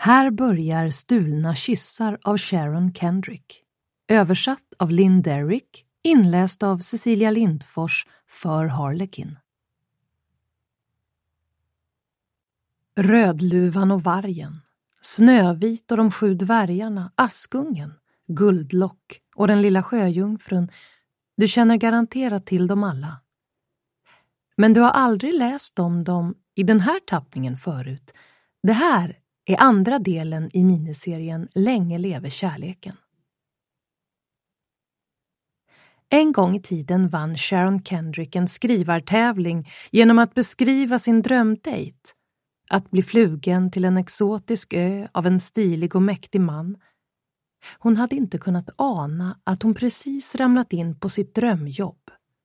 Här börjar Stulna kyssar av Sharon Kendrick. Översatt av Lynn Derrick, inläst av Cecilia Lindfors för Harlequin. Rödluvan och vargen, Snövit och de 7 dvärgarna, Askungen, Guldlock och den lilla sjöjungfrun. Du känner garanterat till dem alla. Men du har aldrig läst om dem i den här tappningen förut. Det här är andra delen i miniserien Länge leve kärleken. En gång i tiden vann Sharon Kendrick en skrivartävling genom att beskriva sin drömdejt. Att bli flugen till en exotisk ö av en stilig och mäktig man. Hon hade inte kunnat ana att hon precis ramlat in på sitt drömjobb.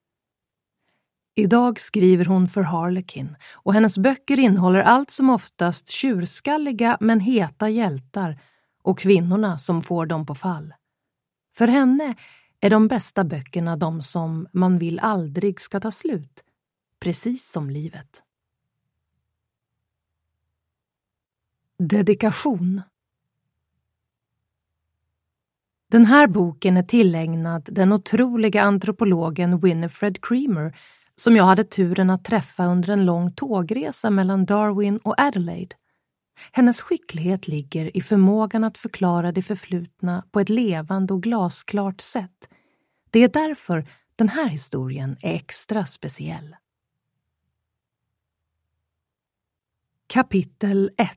Idag skriver hon för Harlequin och hennes böcker innehåller allt som oftast tjurskalliga men heta hjältar och kvinnorna som får dem på fall. För henne är de bästa böckerna de som man vill aldrig ska ta slut, precis som livet. Dedikation. Den här boken är tillägnad den otroliga antropologen Winifred Creamer som jag hade turen att träffa under en lång tågresa mellan Darwin och Adelaide. Hennes skicklighet ligger i förmågan att förklara det förflutna på ett levande och glasklart sätt. Det är därför den här historien är extra speciell. Kapitel 1.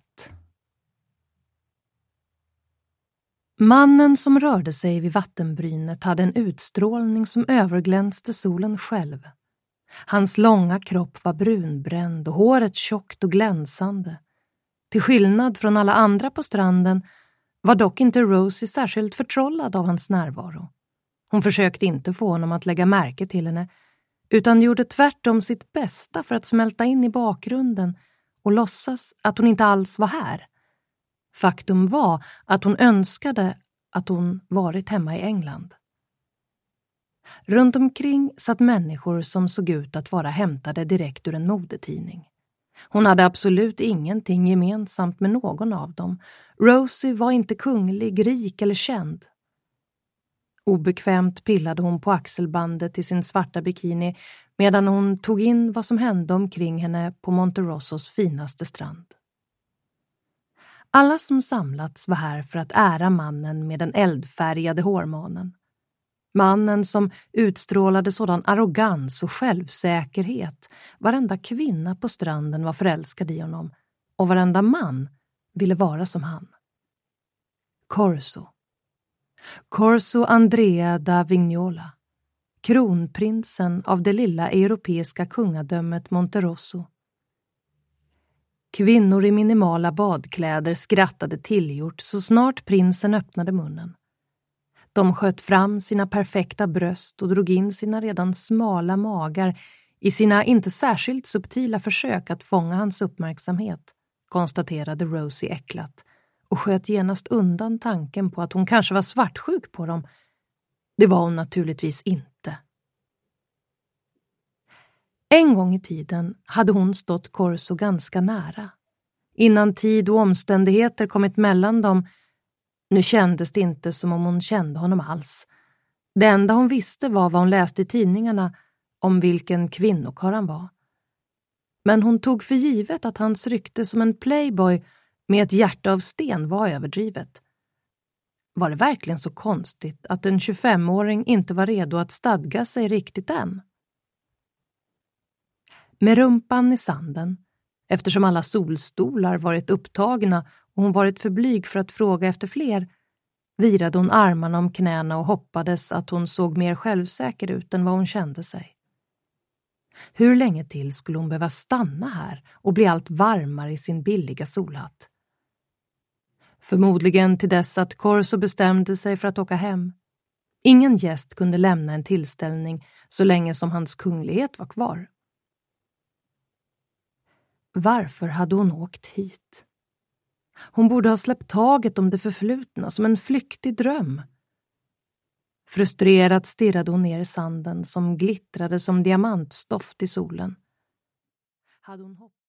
Mannen som rörde sig vid vattenbrynet hade en utstrålning som överglänste solen själv. Hans långa kropp var brunbränd och håret tjockt och glänsande. Till skillnad från alla andra på stranden var dock inte Rosie särskilt förtrollad av hans närvaro. Hon försökte inte få honom att lägga märke till henne, utan gjorde tvärtom sitt bästa för att smälta in i bakgrunden och låtsas att hon inte alls var här. Faktum var att hon önskade att hon varit hemma i England. Runt omkring satt människor som såg ut att vara hämtade direkt ur en modetidning. Hon hade absolut ingenting gemensamt med någon av dem. Rosie var inte kunglig, rik eller känd. Obekvämt pillade hon på axelbandet i sin svarta bikini medan hon tog in vad som hände omkring henne på Monterossos finaste strand. Alla som samlats var här för att ära mannen med den eldfärgade hårmånen. Mannen som utstrålade sådan arrogans och självsäkerhet. Varenda kvinna på stranden var förälskad i honom och varenda man ville vara som han. Corso Andrea da Vignola, kronprinsen av det lilla europeiska kungadömet Monterosso. Kvinnor i minimala badkläder skrattade tillgjort så snart prinsen öppnade munnen. De sköt fram sina perfekta bröst och drog in sina redan smala magar i sina inte särskilt subtila försök att fånga hans uppmärksamhet, konstaterade Rosie äcklat och sköt genast undan tanken på att hon kanske var svartsjuk på dem. Det var hon naturligtvis inte. En gång i tiden hade hon stått Corso ganska nära. Innan tid och omständigheter kommit mellan dem. Nu kändes det inte som om hon kände honom alls. Det enda hon visste var vad hon läste i tidningarna om vilken kvinnokarl han var. Men hon tog för givet att hans rykte som en playboy med ett hjärta av sten var överdrivet. Var det verkligen så konstigt att en 25-åring inte var redo att stadga sig riktigt än? Med rumpan i sanden, eftersom alla solstolar varit upptagna och hon varit för blyg för att fråga efter fler, virade hon armarna om knäna och hoppades att hon såg mer självsäker ut än vad hon kände sig. Hur länge till skulle hon behöva stanna här och bli allt varmare i sin billiga solhatt? Förmodligen till dess att Corso bestämde sig för att åka hem. Ingen gäst kunde lämna en tillställning så länge som hans kunglighet var kvar. Varför hade hon åkt hit? Hon borde ha släppt taget om det förflutna som en flyktig dröm. Frustrerat stirrade hon ner i sanden som glittrade som diamantstoft i solen. Hade hon